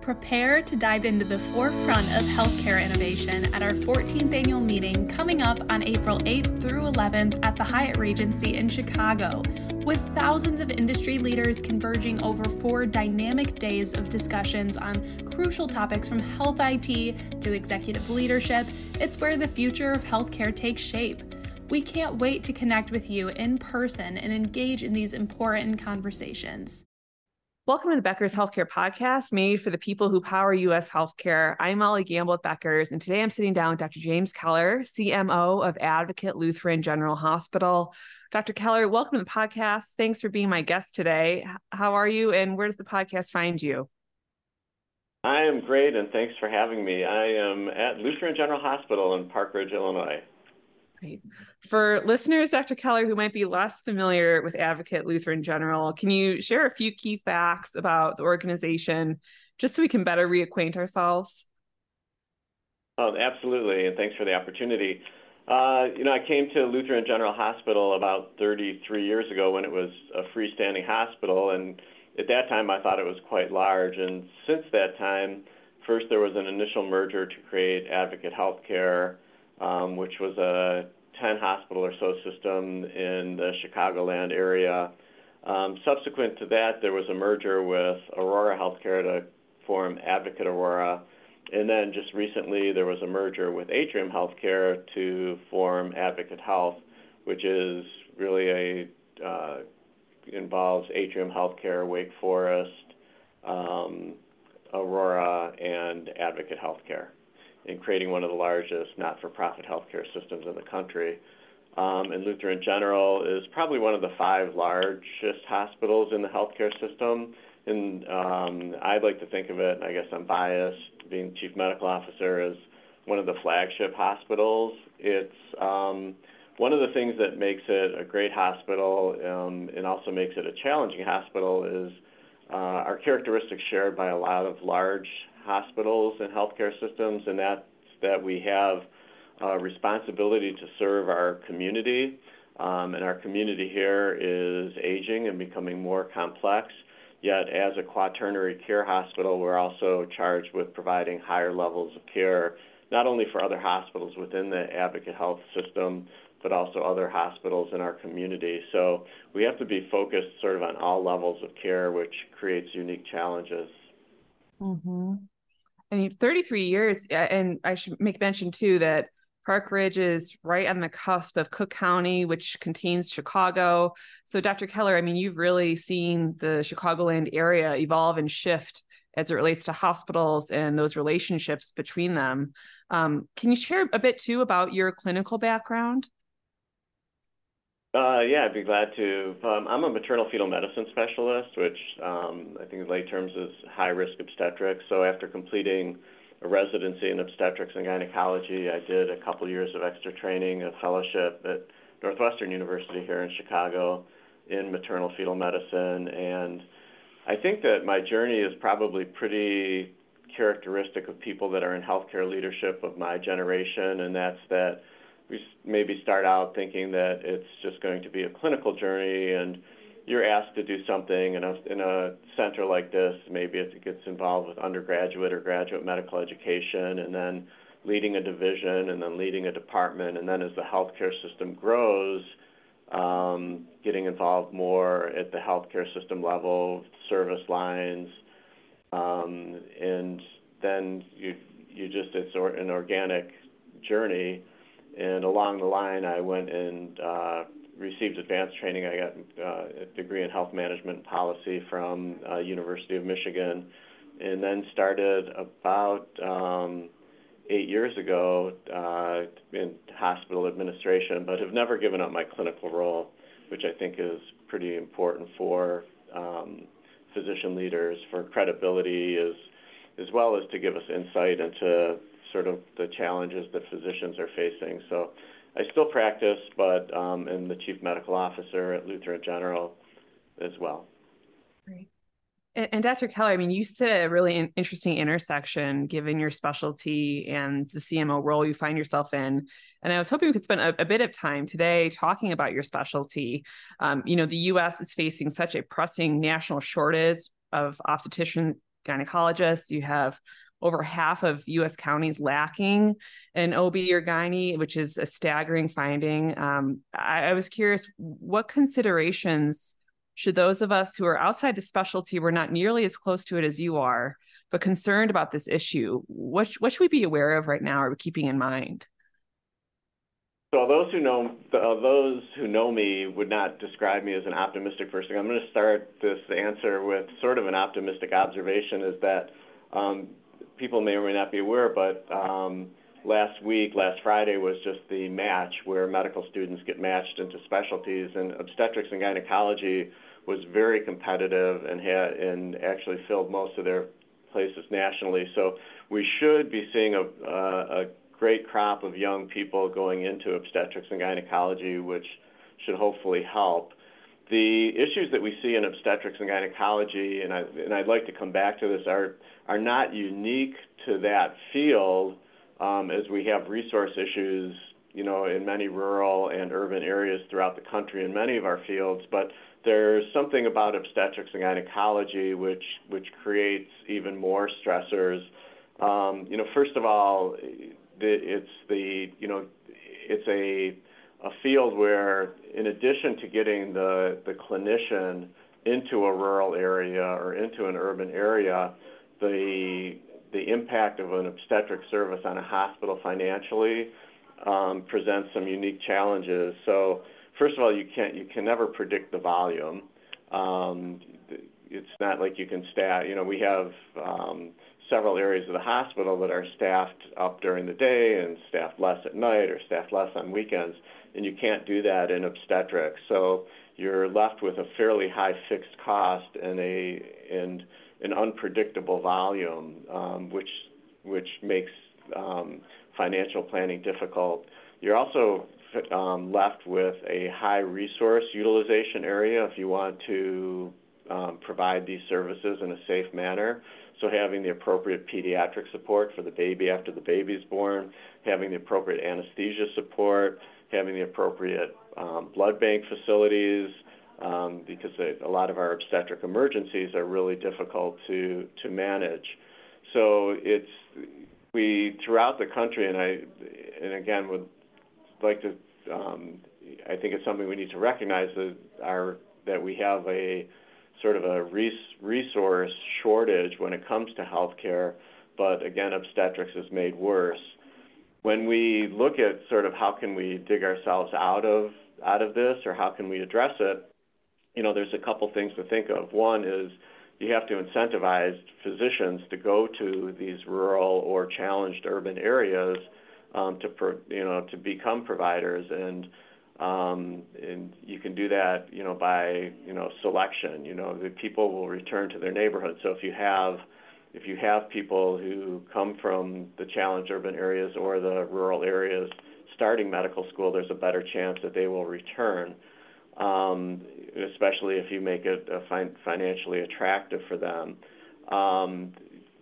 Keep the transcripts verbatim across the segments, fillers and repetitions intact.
Prepare to dive into the forefront of healthcare innovation at our fourteenth annual meeting coming up on April eighth through eleventh at the Hyatt Regency in Chicago, with thousands of industry leaders converging over four dynamic days of discussions on crucial topics from health I T to executive leadership. It's where the future of healthcare takes shape. We can't wait to connect with you in person and engage in these important conversations. Welcome to the Becker's Healthcare Podcast, made for the people who power U S healthcare. I'm Molly Gamble at Becker's, and today I'm sitting down with Doctor James Keller, C M O of Advocate Lutheran General Hospital. Doctor Keller, welcome to the podcast. Thanks for being my guest today. How are you, and where does the podcast find you? I am great, and thanks for having me. I am at Lutheran General Hospital in Park Ridge, Illinois. Great. For listeners, Doctor Keller, who might be less familiar with Advocate Lutheran General, can you share a few key facts about the organization, just so we can better reacquaint ourselves? Oh, absolutely, and thanks for the opportunity. Uh, you know, I came to Lutheran General Hospital about thirty-three years ago when it was a freestanding hospital, and at that time I thought it was quite large. And since that time, first there was an initial merger to create Advocate Healthcare, um, which was a ten hospital or so system in the Chicagoland area. Um, subsequent to that, there was a merger with Aurora Healthcare to form Advocate Aurora. And then just recently, there was a merger with Atrium Healthcare to form Advocate Health, which is really a, uh, involves Atrium Healthcare, Wake Forest, um, Aurora, and Advocate Healthcare, in creating one of the largest not-for-profit healthcare systems in the country. Um, and Lutheran General is probably one of the five largest hospitals in the healthcare system. And um, I'd like to think of it, and I guess I'm biased, being chief medical officer, as one of the flagship hospitals. It's um, one of the things that makes it a great hospital um, and also makes it a challenging hospital is uh, our characteristics shared by a lot of large hospitals and healthcare systems, and that's that we have a responsibility to serve our community. Um, and our community here is aging and becoming more complex. Yet, as a quaternary care hospital, we're also charged with providing higher levels of care, not only for other hospitals within the Advocate Health system, but also other hospitals in our community. So we have to be focused sort of on all levels of care, which creates unique challenges. Mm-hmm. I mean, thirty-three years, and I should make mention, too, that Park Ridge is right on the cusp of Cook County, which contains Chicago. So, Doctor Keller, I mean, you've really seen the Chicagoland area evolve and shift as it relates to hospitals and those relationships between them. Um, can you share a bit, too, about your clinical background? Uh, yeah, I'd be glad to. Um, I'm a maternal fetal medicine specialist, which um, I think in lay terms is high-risk obstetrics. So after completing a residency in obstetrics and gynecology, I did a couple years of extra training, a fellowship at Northwestern University here in Chicago in maternal fetal medicine. And I think that my journey is probably pretty characteristic of people that are in healthcare leadership of my generation, and that's that we maybe start out thinking that it's just going to be a clinical journey and you're asked to do something in a, in a center like this. Maybe it gets involved with undergraduate or graduate medical education, and then leading a division, and then leading a department, and then as the healthcare system grows, um, getting involved more at the healthcare system level, service lines, um, and then you you just it's or, an organic journey. And along the line, I went and uh, received advanced training. I got uh, a degree in health management and policy from uh, University of Michigan, and then started about um, eight years ago uh, in hospital administration, but have never given up my clinical role, which I think is pretty important for um, physician leaders, for credibility, as, as well as to give us insight into sort of the challenges that physicians are facing. So I still practice, but um, am the chief medical officer at Lutheran General as well. Great. And, and Doctor Keller, I mean, you sit at a really in- interesting intersection given your specialty and the C M O role you find yourself in. And I was hoping we could spend a, a bit of time today talking about your specialty. Um, you know, the U S is facing such a pressing national shortage of obstetrician gynecologists. You have over half of U S counties lacking an O B or gyne, which is a staggering finding. Um, I, I was curious, what considerations should those of us who are outside the specialty, we're not nearly as close to it as you are, but concerned about this issue, what, what should we be aware of right now or keeping in mind? So those who know uh, those who know me would not describe me as an optimistic person. I'm going to start this answer with sort of an optimistic observation, is that um, people may or may not be aware, but um, last week, last Friday, was just the match where medical students get matched into specialties, and obstetrics and gynecology was very competitive and had and actually filled most of their places nationally. So we should be seeing a, a, a great crop of young people going into obstetrics and gynecology, which should hopefully help. The issues that we see in obstetrics and gynecology, and, I, and I'd like to come back to this, are, are not unique to that field, um, as we have resource issues, you know, in many rural and urban areas throughout the country in many of our fields, but there's something about obstetrics and gynecology which, which creates even more stressors. Um, you know, first of all, it's the, you know, it's a, a field where, in addition to getting the, the clinician into a rural area or into an urban area, the, the impact of an obstetric service on a hospital financially um, presents some unique challenges. So, first of all, you can't, you can never predict the volume. Um, it's not like you can staff, you know, we have um, several areas of the hospital that are staffed up during the day and staffed less at night or staffed less on weekends, and you can't do that in obstetrics. So you're left with a fairly high fixed cost and a and an unpredictable volume, um, which which makes um, financial planning difficult. You're also um, left with a high resource utilization area if you want to um, provide these services in a safe manner. So having the appropriate pediatric support for the baby after the baby's born, having the appropriate anesthesia support, having the appropriate um, blood bank facilities, um, because they, a lot of our obstetric emergencies are really difficult to, to manage. So it's, we, throughout the country, and I, and again, would like to, um, I think it's something we need to recognize that our, that we have a sort of a res resource shortage when it comes to healthcare, but again, obstetrics is made worse. When we look at sort of how can we dig ourselves out of out of this, or how can we address it, you know, there's a couple things to think of. One is you have to incentivize physicians to go to these rural or challenged urban areas um, to, pro, you know, to become providers, and Um, and you can do that, you know, by, you know, selection. You know, the people will return to their neighborhood. So if you have, if you have people who come from the challenged urban areas or the rural areas starting medical school, there's a better chance that they will return, um, especially if you make it uh, fin financially attractive for them. Um,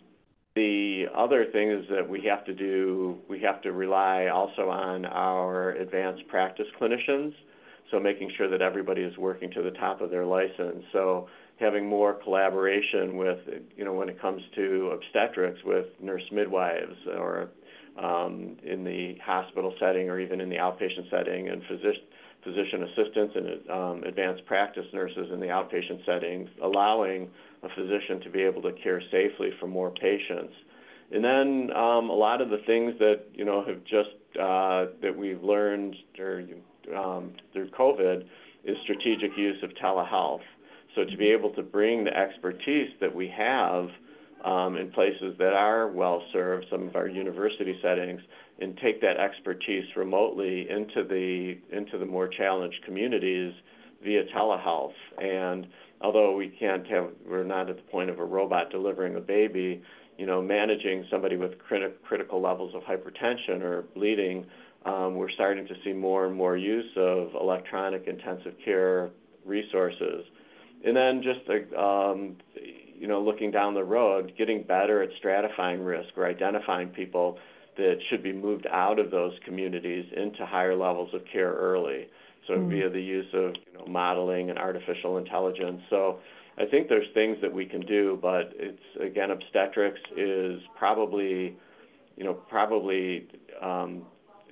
The other thing is that we have to do, we have to rely also on our advanced practice clinicians, so making sure that everybody is working to the top of their license. So having more collaboration with, you know, when it comes to obstetrics with nurse midwives, or um, in the hospital setting, or even in the outpatient setting, and physician, physician assistants and um, advanced practice nurses in the outpatient settings, allowing a physician to be able to care safely for more patients. And then um, a lot of the things that, you know, have just, uh, that we've learned or, um, through COVID is strategic use of telehealth. So to be able to bring the expertise that we have um, in places that are well-served, some of our university settings, and take that expertise remotely into the, into the more challenged communities via telehealth. And although we can't have, we're not at the point of a robot delivering a baby, you know, managing somebody with criti critical levels of hypertension or bleeding, um, we're starting to see more and more use of electronic intensive care resources. And then just, um, you know, looking down the road, getting better at stratifying risk or identifying people that should be moved out of those communities into higher levels of care early. So mm. via the use of, you know, modeling and artificial intelligence. So I think there's things that we can do, but it's, again, obstetrics is probably, you know, probably um,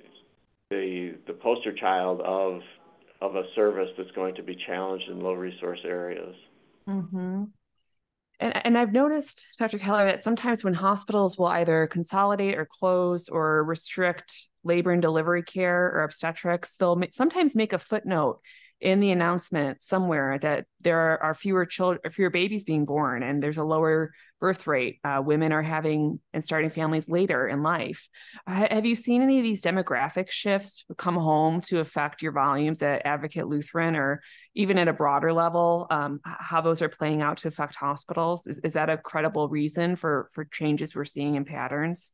the the poster child of of a service that's going to be challenged in low resource areas. Mm-hmm. And, and I've noticed, Doctor Keller, that sometimes when hospitals will either consolidate or close or restrict labor and delivery care or obstetrics, they'll ma- sometimes make a footnote in the announcement somewhere that there are, are fewer children, fewer babies being born, and there's a lower birth rate. Uh, women are having and starting families later in life. Uh, have you seen any of these demographic shifts come home to affect your volumes at Advocate Lutheran, or even at a broader level, um, how those are playing out to affect hospitals? Is, is that a credible reason for for changes we're seeing in patterns?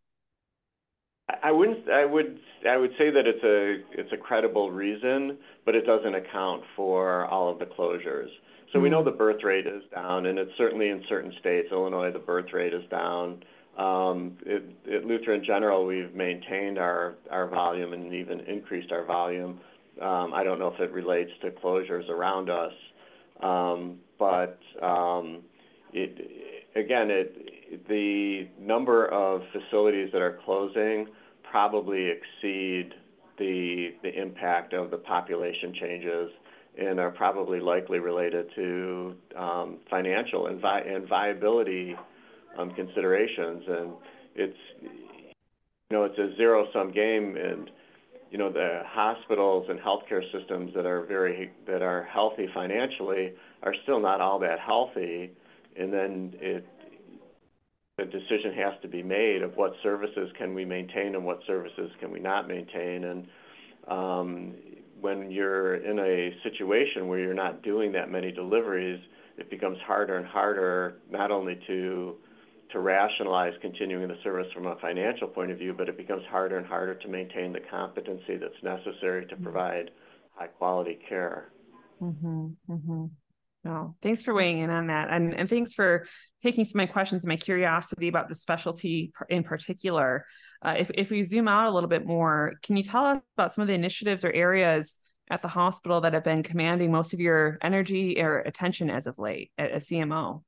I wouldn't. I would. I would say that it's a it's a credible reason, but it doesn't account for all of the closures. So mm-hmm. we know the birth rate is down, and it's certainly in certain states. Illinois, the birth rate is down. Um, it, at Lutheran General, we've maintained our our volume and even increased our volume. Um, I don't know if it relates to closures around us, um, but um, it again it. The number of facilities that are closing probably exceed the the impact of the population changes and are probably likely related to um, financial and, vi- and viability um, considerations. And it's, you know, it's a zero-sum game, and, you know, the hospitals and healthcare systems that are very, that are healthy financially are still not all that healthy. And then it, the decision has to be made of what services can we maintain and what services can we not maintain. And um, when you're in a situation where you're not doing that many deliveries, it becomes harder and harder not only to to rationalize continuing the service from a financial point of view, but it becomes harder and harder to maintain the competency that's necessary to provide high quality care. Mm-hmm, mm-hmm. No, thanks for weighing in on that. And, and thanks for taking some of my questions and my curiosity about the specialty in particular. Uh, if, if we zoom out a little bit more, can you tell us about some of the initiatives or areas at the hospital that have been commanding most of your energy or attention as of late at a C M O?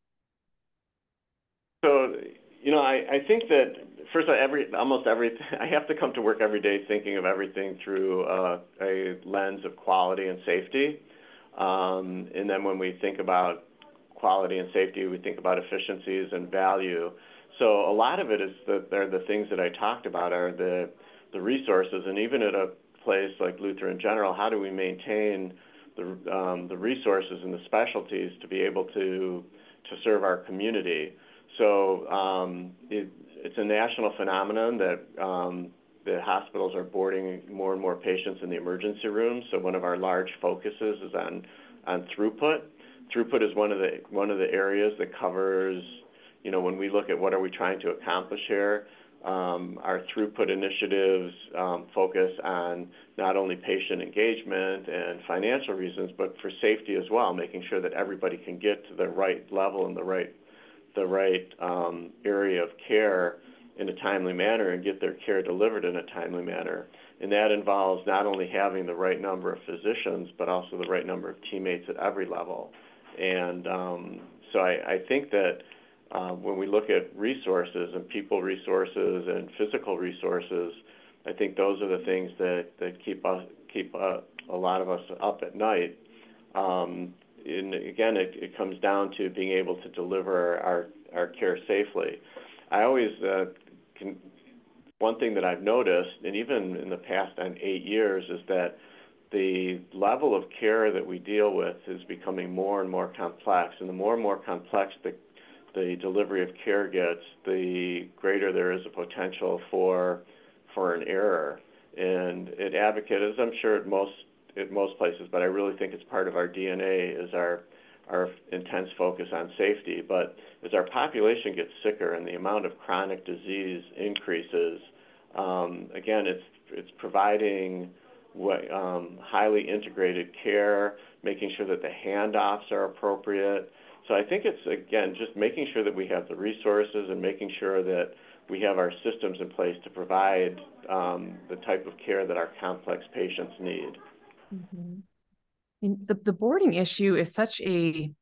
So, you know, I, I think that, first of all, every, almost every, I have to come to work every day thinking of everything through uh, a lens of quality and safety. Um, and then when we think about quality and safety, we think about efficiencies and value. So a lot of it is that they're the things that I talked about are the the resources. And even at a place like Lutheran General, how do we maintain the um, the resources and the specialties to be able to to serve our community? So um, it, it's a national phenomenon that um, the hospitals are boarding more and more patients in the emergency room. So one of our large focuses is on, on throughput. Throughput is one of the one of the areas that covers, you know, when we look at what are we trying to accomplish here, um, our throughput initiatives um, focus on not only patient engagement and financial reasons, but for safety as well, making sure that everybody can get to the right level and the right the right um, area of care in a timely manner and get their care delivered in a timely manner. And that involves not only having the right number of physicians, but also the right number of teammates at every level. And um, so I, I think that uh, when we look at resources and people resources and physical resources, I think those are the things that, that keep us keep uh, a lot of us up at night. Um, and again, it, it comes down to being able to deliver our, our care safely. I always uh, can, one thing that I've noticed, and even in the past on eight years, is that the level of care that we deal with is becoming more and more complex. And the more and more complex the, the delivery of care gets, the greater there is a potential for for an error. And at Advocate, as I'm sure at most at most places, but I really think it's part of our D N A, is our our intense focus on safety. But as our population gets sicker and the amount of chronic disease increases, um, again, it's it's providing what, um, highly integrated care, making sure that the handoffs are appropriate. So I think it's, again, just making sure that we have the resources and making sure that we have our systems in place to provide um, the type of care that our complex patients need. Mm-hmm. I mean, the, the boarding issue is such a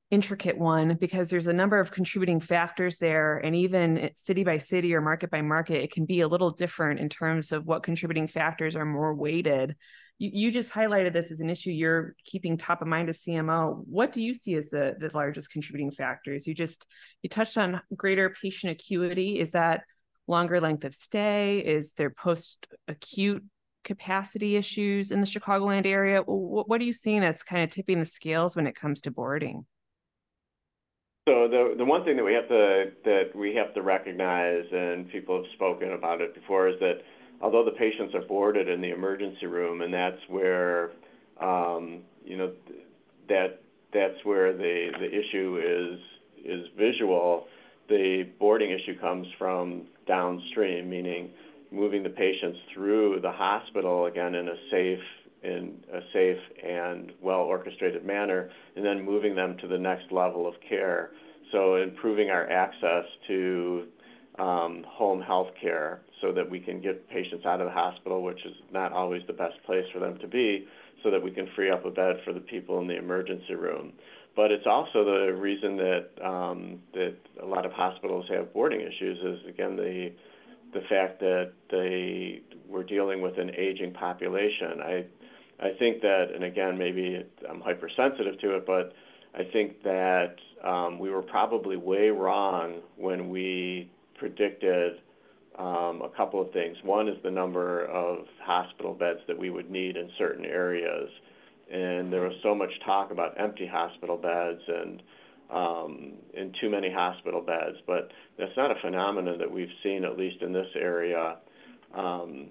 intricate one because there's a number of contributing factors there. And even city by city or market by market, it can be a little different in terms of what contributing factors are more weighted. You, you just highlighted this as an issue you're keeping top of mind as C M O. What do you see as the, the largest contributing factors? You just, you touched on greater patient acuity. Is that longer length of stay? Is there post-acute capacity issues in the Chicagoland area? What, what are you seeing that's kind of tipping the scales when it comes to boarding? So the the one thing that we have to that we have to recognize, and people have spoken about it before, is that although the patients are boarded in the emergency room, and that's where um, you know that that's where the the issue is is visual, the boarding issue comes from downstream, meaning moving the patients through the hospital again in a safe in a safe and well-orchestrated manner, and then moving them to the next level of care. So improving our access to um, home health care so that we can get patients out of the hospital, which is not always the best place for them to be, so that we can free up a bed for the people in the emergency room. But it's also the reason that um, that a lot of hospitals have boarding issues is, again, the the fact that they we're dealing with an aging population. I I think that, and again, maybe I'm hypersensitive to it, but I think that um, we were probably way wrong when we predicted um, a couple of things. One is the number of hospital beds that we would need in certain areas. And there was so much talk about empty hospital beds and um, and too many hospital beds, but that's not a phenomenon that we've seen, at least in this area. Um,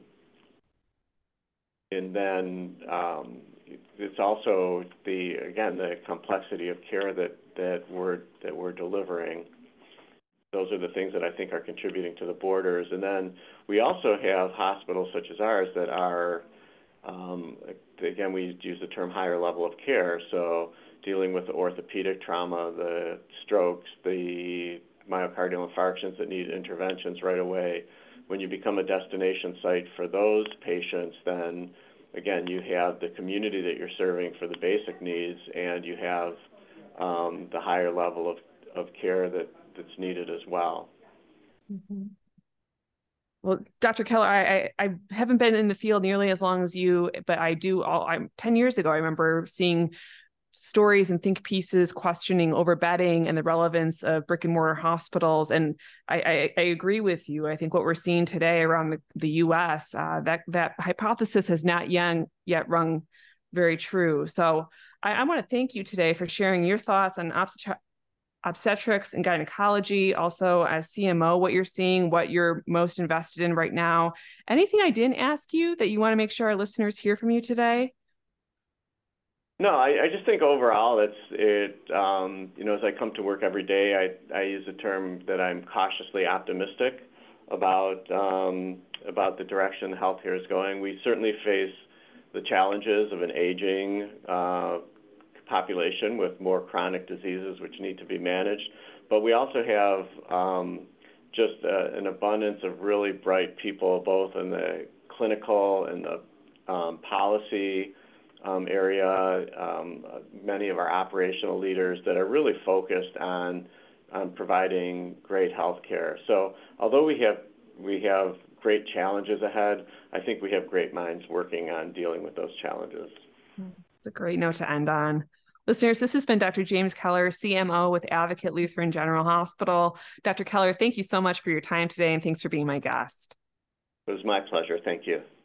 And then um, it's also the again the complexity of care that that we're that we're delivering. Those are the things that I think are contributing to the boarders. And then we also have hospitals such as ours that are um, again we use the term higher level of care. So dealing with the orthopedic trauma, the strokes, the myocardial infarctions that need interventions right away. When you become a destination site for those patients, then again, you have the community that you're serving for the basic needs, and you have um, the higher level of, of care that, that's needed as well. Mm-hmm. Well, Doctor Keller, I, I I haven't been in the field nearly as long as you, but I do. All I'm ten years ago, I remember seeing stories and think pieces questioning overbedding and the relevance of brick and mortar hospitals. And I, I, I agree with you. I think what we're seeing today around the, the U S, uh, that that hypothesis has not yet, yet rung very true. So I, I want to thank you today for sharing your thoughts on obstet- obstetrics and gynecology, also as C M O, what you're seeing, what you're most invested in right now. Anything I didn't ask you that you want to make sure our listeners hear from you today? No, I, I just think overall it's it. Um, you know, as I come to work every day, I I use a term that I'm cautiously optimistic about um, about the direction healthcare is going. We certainly face the challenges of an aging uh, population with more chronic diseases which need to be managed, but we also have um, just uh, an abundance of really bright people, both in the clinical and the um, policy Um, area, um, many of our operational leaders that are really focused on on providing great health care. So although we have we have great challenges ahead, I think we have great minds working on dealing with those challenges. It's a great note to end on. Listeners, this has been Doctor James Keller, C M O with Advocate Lutheran General Hospital. Doctor Keller, thank you so much for your time today, and thanks for being my guest. It was my pleasure. Thank you.